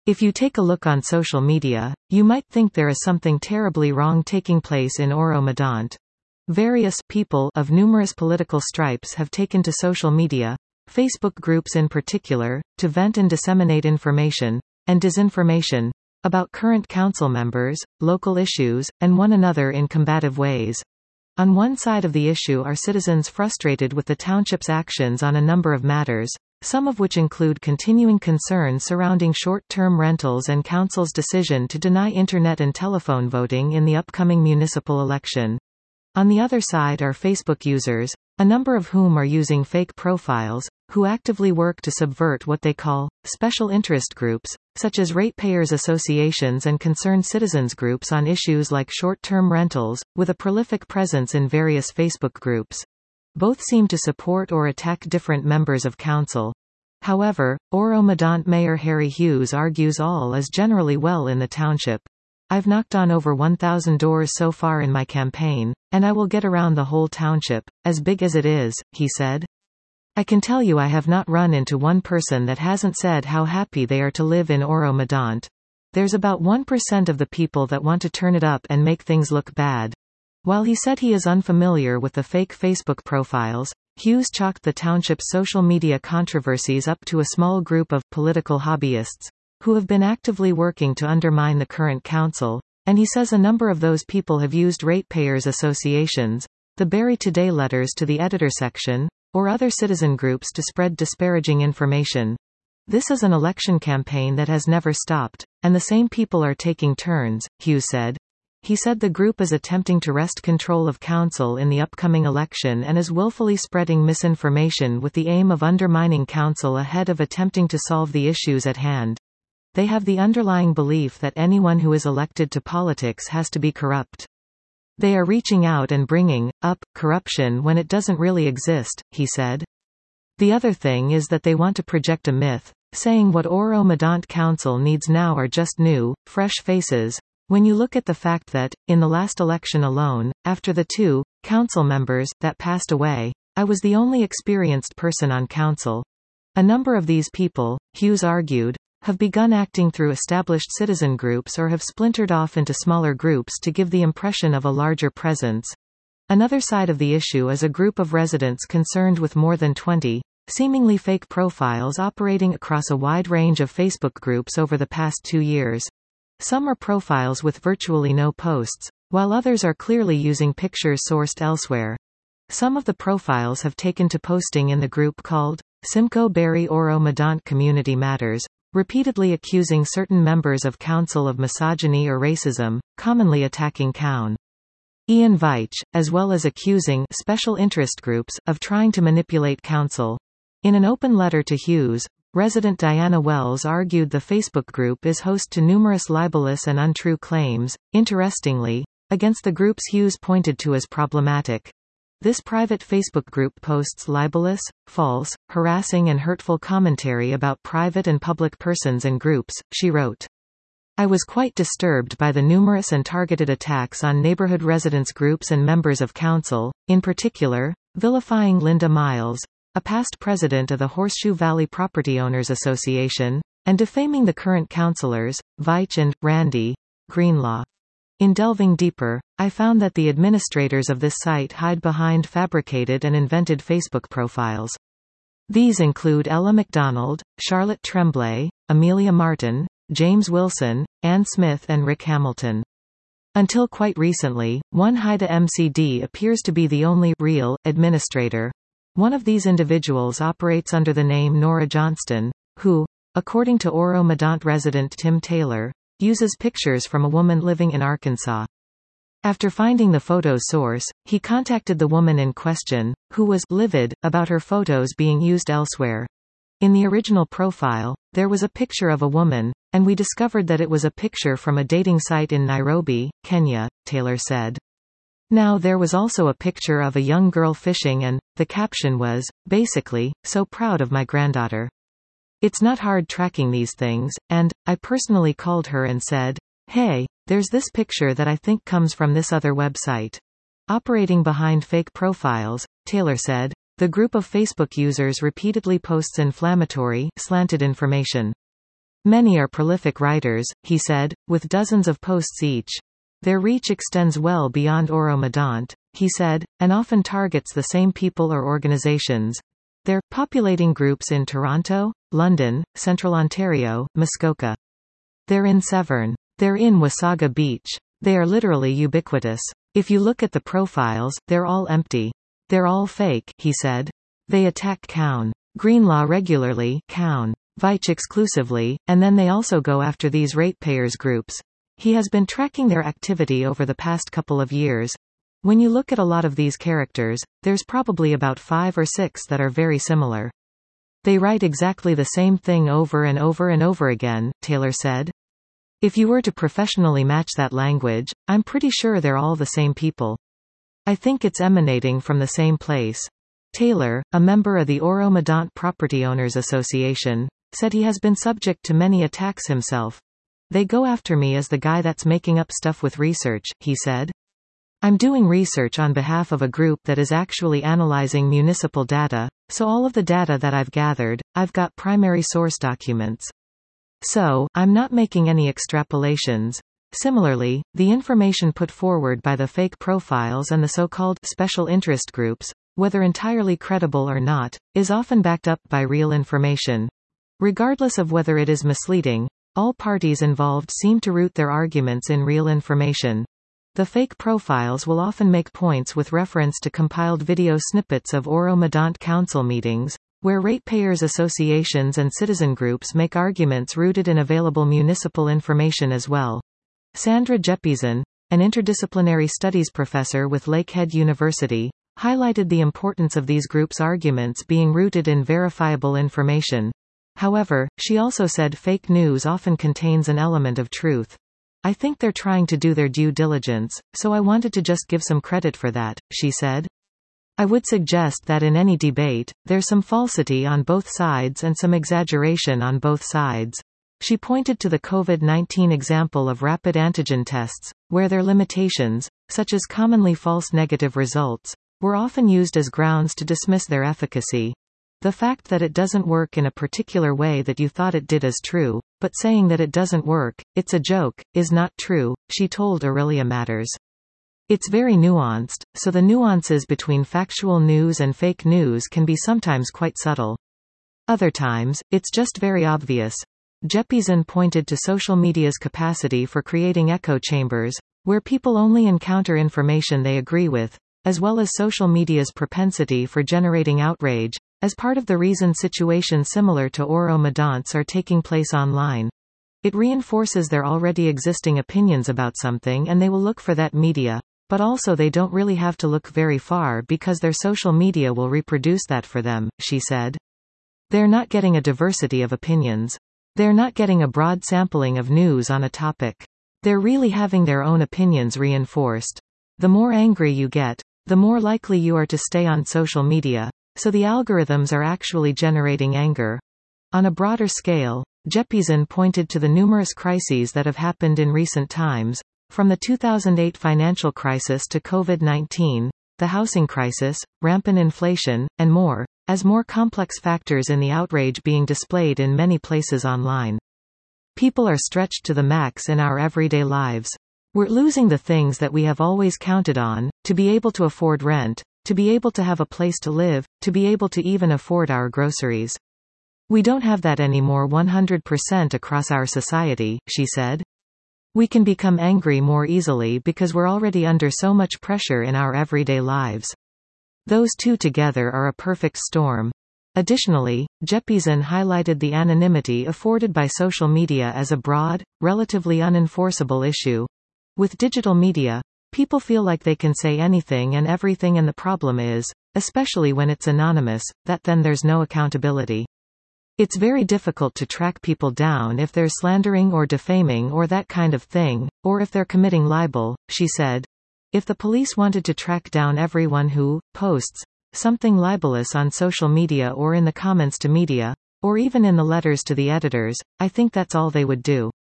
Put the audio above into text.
If you take a look on social media, you might think there is something terribly wrong taking place in Oro-Medonte. Various people of numerous political stripes have taken to social media, Facebook groups in particular, to vent and disseminate information, and disinformation, about current council members, local issues, and one another in combative ways. On one side of the issue are citizens frustrated with the township's actions on a number of matters, some of which include continuing concerns surrounding short-term rentals and council's decision to deny internet and telephone voting in the upcoming municipal election. On the other side are Facebook users, a number of whom are using fake profiles, who actively work to subvert what they call special interest groups, such as ratepayers associations and concerned citizens groups on issues like short-term rentals, with a prolific presence in various Facebook groups. Both seem to support or attack different members of council. However, Oro-Medonte Mayor Harry Hughes argues all is generally well in the township. I've knocked on over 1,000 doors so far in my campaign, and I will get around the whole township, as big as it is, he said. I can tell you I have not run into one person that hasn't said how happy they are to live in Oro-Medonte. There's about 1% of the people that want to turn it up and make things look bad. While he said he is unfamiliar with the fake Facebook profiles, Hughes chalked the township's social media controversies up to a small group of political hobbyists, who have been actively working to undermine the current council, and he says a number of those people have used ratepayers associations, the Barrie Today letters to the editor section, or other citizen groups to spread disparaging information. This is an election campaign that has never stopped, and the same people are taking turns, Hughes said. He said the group is attempting to wrest control of council in the upcoming election and is willfully spreading misinformation with the aim of undermining council ahead of attempting to solve the issues at hand. They have the underlying belief that anyone who is elected to politics has to be corrupt. They are reaching out and bringing up corruption when it doesn't really exist, he said. The other thing is that they want to project a myth, saying what Oro-Medonte Council needs now are just new, fresh faces, when you look at the fact that, in the last election alone, after the two council members that passed away, I was the only experienced person on council. A number of these people, Hughes argued, have begun acting through established citizen groups or have splintered off into smaller groups to give the impression of a larger presence. Another side of the issue is a group of residents concerned with more than 20, seemingly fake profiles operating across a wide range of Facebook groups over the past 2 years. Some are profiles with virtually no posts, while others are clearly using pictures sourced elsewhere. Some of the profiles have taken to posting in the group called Simcoe Barrie Oro-Medonte Community Matters, repeatedly accusing certain members of council of misogyny or racism, commonly attacking Cown. Ian Veitch, as well as accusing special interest groups of trying to manipulate council. In an open letter to Hughes, resident Diana Wells argued the Facebook group is host to numerous libelous and untrue claims, interestingly, against the groups Hughes pointed to as problematic. This private Facebook group posts libelous, false, harassing and hurtful commentary about private and public persons and groups, she wrote. I was quite disturbed by the numerous and targeted attacks on neighborhood residents groups and members of council, in particular, vilifying Linda Miles, a past president of the Horseshoe Valley Property Owners Association, and defaming the current councillors, Veitch and Randy Greenlaw. In delving deeper, I found that the administrators of this site hide behind fabricated and invented Facebook profiles. These include Ella McDonald, Charlotte Tremblay, Amelia Martin, James Wilson, Ann Smith and Rick Hamilton. Until quite recently, one Haida MCD appears to be the only real administrator. One of these individuals operates under the name Nora Johnston, who, according to Oro-Medonte resident Tim Taylor, uses pictures from a woman living in Arkansas. After finding the photo source, he contacted the woman in question, who was livid about her photos being used elsewhere. In the original profile, there was a picture of a woman, and we discovered that it was a picture from a dating site in Nairobi, Kenya, Taylor said. Now there was also a picture of a young girl fishing and, the caption was, basically, so proud of my granddaughter. It's not hard tracking these things, and, I personally called her and said, hey, there's this picture that I think comes from this other website. Operating behind fake profiles, Taylor said, the group of Facebook users repeatedly posts inflammatory, slanted information. Many are prolific writers, he said, with dozens of posts each. Their reach extends well beyond Euromedant, he said, and often targets the same people or organizations. They're populating groups in Toronto, London, Central Ontario, Muskoka. They're in Severn. They're in Wasaga Beach. They are literally ubiquitous. If you look at the profiles, they're all empty. They're all fake, he said. They attack Cown Greenlaw regularly, Cown Veitch exclusively, and then they also go after these ratepayers groups. He has been tracking their activity over the past couple of years. When you look at a lot of these characters, there's probably about 5 or 6 that are very similar. They write exactly the same thing over and over and over again, Taylor said. If you were to professionally match that language, I'm pretty sure they're all the same people. I think it's emanating from the same place. Taylor, a member of the Euromedant Property Owners Association, said he has been subject to many attacks himself. They go after me as the guy that's making up stuff with research, he said. I'm doing research on behalf of a group that is actually analyzing municipal data, so all of the data that I've gathered, I've got primary source documents. So, I'm not making any extrapolations. Similarly, the information put forward by the fake profiles and the so-called special interest groups, whether entirely credible or not, is often backed up by real information. Regardless of whether it is misleading, all parties involved seem to root their arguments in real information. The fake profiles will often make points with reference to compiled video snippets of Euromedant council meetings, where ratepayers associations and citizen groups make arguments rooted in available municipal information as well. Sandra Jeppesen, an interdisciplinary studies professor with Lakehead University, highlighted the importance of these groups' arguments being rooted in verifiable information. However, she also said fake news often contains an element of truth. I think they're trying to do their due diligence, so I wanted to just give some credit for that, she said. I would suggest that in any debate, there's some falsity on both sides and some exaggeration on both sides. She pointed to the COVID-19 example of rapid antigen tests, where their limitations, such as commonly false negative results, were often used as grounds to dismiss their efficacy. The fact that it doesn't work in a particular way that you thought it did is true, but saying that it doesn't work, it's a joke, is not true, she told Aurelia Matters. It's very nuanced, so the nuances between factual news and fake news can be sometimes quite subtle. Other times, it's just very obvious. Jeppesen pointed to social media's capacity for creating echo chambers, where people only encounter information they agree with, as well as social media's propensity for generating outrage, as part of the reason situations similar to Euromedant's are taking place online. It reinforces their already existing opinions about something and they will look for that media, but also they don't really have to look very far because their social media will reproduce that for them, she said. They're not getting a diversity of opinions. They're not getting a broad sampling of news on a topic. They're really having their own opinions reinforced. The more angry you get, the more likely you are to stay on social media, so the algorithms are actually generating anger. On a broader scale, Jeppesen pointed to the numerous crises that have happened in recent times, from the 2008 financial crisis to COVID-19, the housing crisis, rampant inflation, and more, as more complex factors in the outrage being displayed in many places online. People are stretched to the max in our everyday lives. We're losing the things that we have always counted on, to be able to afford rent, to be able to have a place to live, to be able to even afford our groceries. We don't have that anymore 100% across our society, she said. We can become angry more easily because we're already under so much pressure in our everyday lives. Those two together are a perfect storm. Additionally, Jeppesen highlighted the anonymity afforded by social media as a broad, relatively unenforceable issue. With digital media, people feel like they can say anything and everything, and the problem is, especially when it's anonymous, that then there's no accountability. It's very difficult to track people down if they're slandering or defaming or that kind of thing, or if they're committing libel, she said. If the police wanted to track down everyone who posts something libelous on social media or in the comments to media, or even in the letters to the editors, I think that's all they would do.